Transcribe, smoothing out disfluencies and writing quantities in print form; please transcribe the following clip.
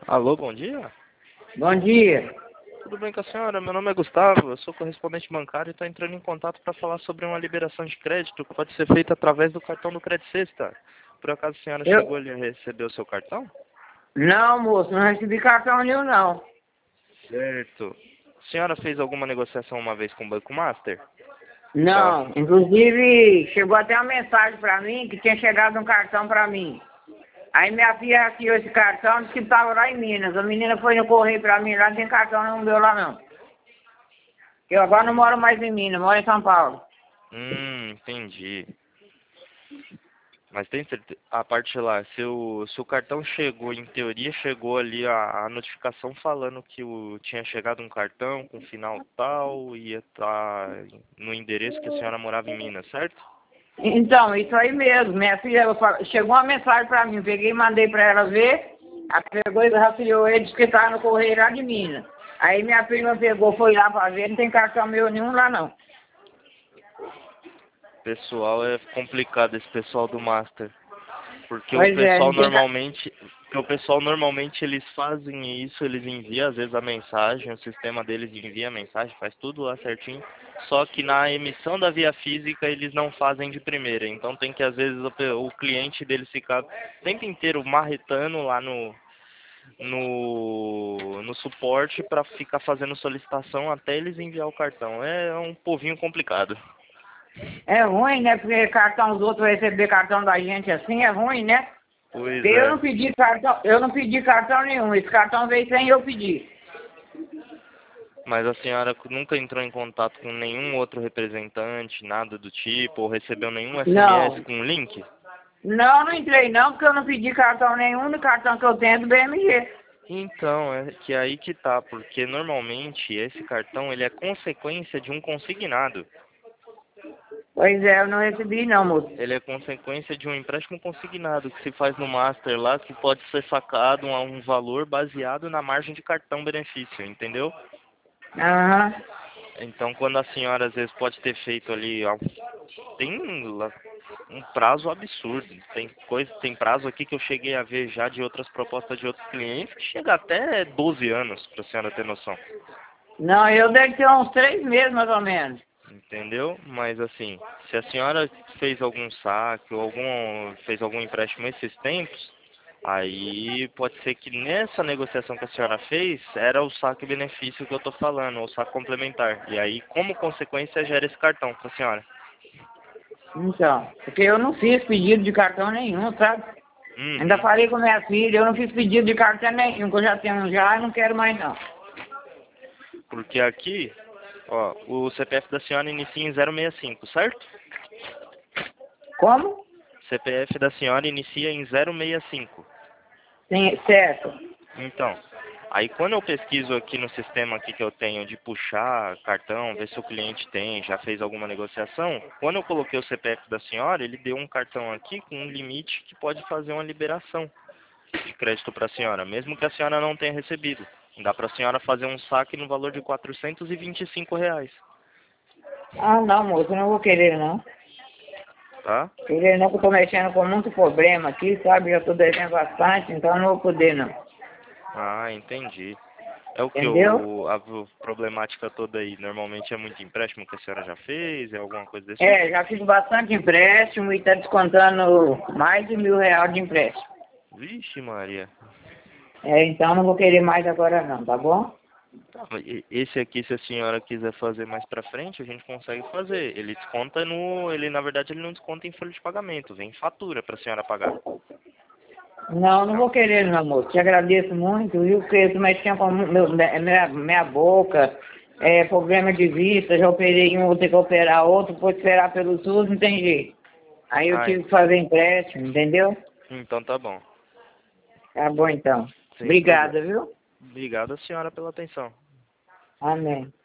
Alô, bom dia. Bom dia. Tudo bem com a senhora? Meu nome é Gustavo, eu sou correspondente bancário e estou entrando em contato para falar sobre uma liberação de crédito que pode ser feita através do cartão do Credit Sexta. Por acaso a senhora Eu... chegou ali a receber o seu cartão? Não, moço, não recebi cartão nenhum, não. Certo. A senhora fez alguma negociação uma vez com o Banco Master? Tá. Não, inclusive chegou até uma mensagem pra mim que tinha chegado um cartão pra mim. Aí minha filha assinou esse cartão, disse que estava lá em Minas. A menina foi no correio pra mim, lá não tem cartão nenhum meu lá não. Eu agora não moro mais em Minas, moro em São Paulo. Entendi. Mas tem certeza, a parte lá, se o cartão chegou, em teoria chegou ali a notificação falando que tinha chegado um cartão com final tal, ia estar no endereço que a senhora morava em Minas, certo? Então, isso aí mesmo. Minha filha chegou uma mensagem pra mim, peguei e mandei pra ela ver. Ela pegou e rastreou ele, disse que estava no correio lá de Minas. Aí minha prima pegou, foi lá pra ver, não tem cartão meu nenhum lá não. Pessoal, é complicado esse pessoal do Master, porque Pois é, não tem o pessoal normalmente eles fazem isso, eles enviam às vezes a mensagem, o sistema deles envia a mensagem, faz tudo lá certinho, só que na emissão da via física eles não fazem de primeira, então tem que às vezes o cliente deles ficar o tempo inteiro marretando lá no suporte para ficar fazendo solicitação até eles enviar o cartão. É um povinho complicado. É ruim, né? Porque cartão dos outros receber cartão da gente assim é ruim, né? Pois Porque é. eu não pedi cartão nenhum. Esse cartão veio sem eu pedir. Mas a senhora nunca entrou em contato com nenhum outro representante, nada do tipo, ou recebeu nenhum SMS Não. com link? Não, não entrei não, porque eu não pedi cartão nenhum. O cartão que eu tenho é do BMG. Então, é que é aí que tá, porque normalmente esse cartão ele é consequência de um consignado. Pois é, eu não recebi não, moço. Ele é consequência de um empréstimo consignado que se faz no Master lá, que pode ser sacado a um valor baseado na margem de cartão benefício, entendeu? Aham. Então, quando a senhora às vezes pode ter feito ali, ó, tem um prazo absurdo. Tem prazo aqui que eu cheguei a ver já de outras propostas de outros clientes que chega até 12 anos, para a senhora ter noção. Não, eu deve ter uns 3 meses mais ou menos. Entendeu? Mas assim, se a senhora fez algum saque ou fez algum empréstimo esses tempos, aí pode ser que nessa negociação que a senhora fez, era o saque benefício que eu estou falando, ou saque complementar. E aí, como consequência, gera esse cartão para a senhora. Então, porque eu não fiz pedido de cartão nenhum, sabe? Ainda Uhum. falei com minha filha, eu não fiz pedido de cartão nenhum, que eu já tenho já e não quero mais não. Porque aqui, ó, o CPF da senhora inicia em 065, certo? Como? CPF da senhora inicia em 065. Sim, certo. Então, aí quando eu pesquiso aqui no sistema aqui que eu tenho de puxar cartão, ver se o cliente tem, já fez alguma negociação, quando eu coloquei o CPF da senhora, ele deu um cartão aqui com um limite que pode fazer uma liberação de crédito para a senhora, mesmo que a senhora não tenha recebido. Dá para a senhora fazer um saque no valor de R$ 425, Ah, não, moço, eu não vou querer não. tá? Querer não, que eu tô mexendo com muito problema aqui, sabe? Já tô devendo bastante, então eu não vou poder não. Ah, entendi. É o que Entendeu? a problemática toda aí? Normalmente é muito empréstimo que a senhora já fez? É alguma coisa desse tipo? É, já fiz bastante empréstimo e tá descontando mais de R$ 1.000 de empréstimo. Vixe, Maria. É, então não vou querer mais agora não, tá bom? Tá, mas esse aqui, se a senhora quiser fazer mais pra frente, a gente consegue fazer. Ele desconta no... Ele, na verdade, ele não desconta em folha de pagamento. Vem fatura pra senhora pagar. Não, não vou querer não, moço. Te agradeço muito, viu? Porque eu tô mexendo com minha boca, problema de vista, já operei um, vou ter que operar outro, vou esperar pelo SUS, não tem jeito. Aí eu Ah, tive que fazer empréstimo, entendeu? então tá bom. Tá bom então. Sem problema. Obrigada, viu? Obrigado, senhora, pela atenção. Amém.